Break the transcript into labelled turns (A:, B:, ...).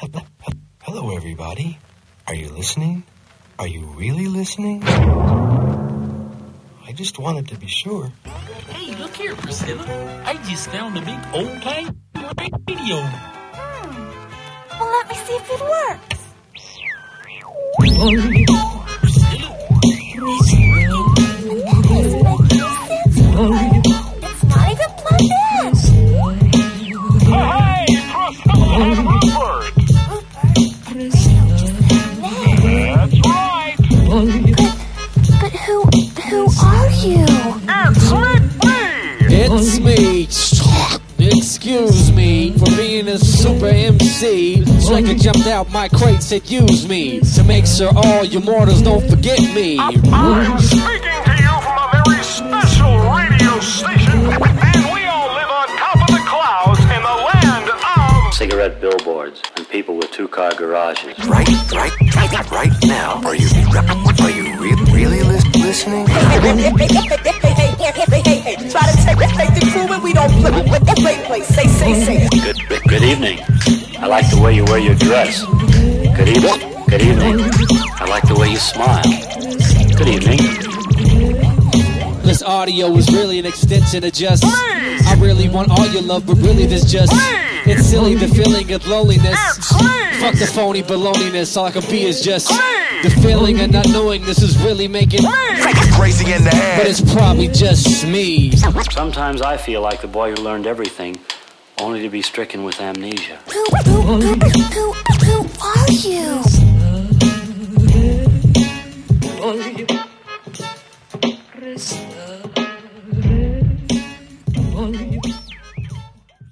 A: Hello, everybody. Are you listening? Are you really listening? I just wanted to be sure.
B: Hey, look here, Priscilla. I just found a big old-time radio.
C: Well, let me see if it works.
B: Priscilla.
C: It's not even plugged in.
D: Hey, Priscilla and Rupert. That's right.
C: But who are you?
D: It's me.
E: It's me. Excuse me for being a super MC. Striker jumped out my crate, said use me to make sure all you mortals don't forget me.
D: I'm speaking to you from a very special radio station, and we all live on top of the clouds in the land of
F: cigarette billboards and people with two-car garages.
A: Right now. Are you really listening?
G: Hey, try to take the crew and we don't play. Say.
F: Good evening. I like the way you wear your dress. Good evening. I like the way you smile. Good evening.
E: This audio is really an extension of just I really want all your love, but really this just it's silly, the feeling of loneliness. Fuck the phony baloney-ness. All I can be is just the feeling of not knowing this is really making
A: Crazy in the head.
E: but it's probably just me.
F: Sometimes I feel like the boy who learned everything, only to be stricken with amnesia.
C: Who are you?